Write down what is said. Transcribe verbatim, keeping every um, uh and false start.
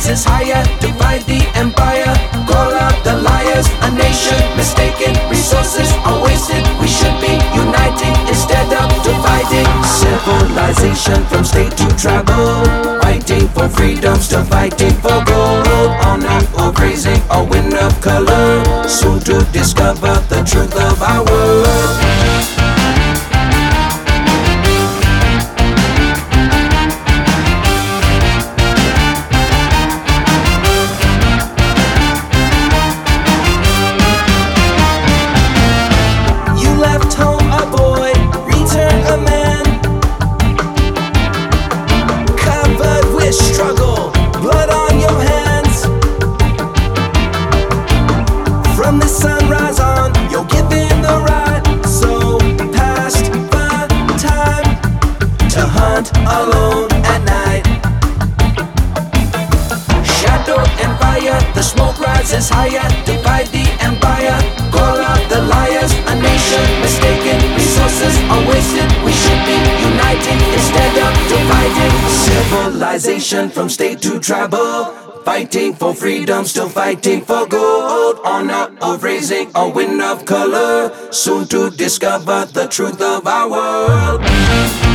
rises higher to fight the empire. Call out the liars, a nation mistaken. Resources are wasted, we should be uniting instead of dividing. Civilization from state to tribal, fighting for freedom, still fighting for gold. Honor or raising a wind of color, soon to discover the truth of our world. Struggle, blood on your hands. From the sunrise on, you're given the right. So past the time to hunt alone at night. Shadow and fire, the smoke rises higher to fight the empire. Call out the liars, a nation mistaken. Resources are wasted, we should be uniting instead of dividing. Civilization from state to tribal, fighting for freedom, still fighting for gold. Honor of raising a wind of color, soon to discover the truth of our world.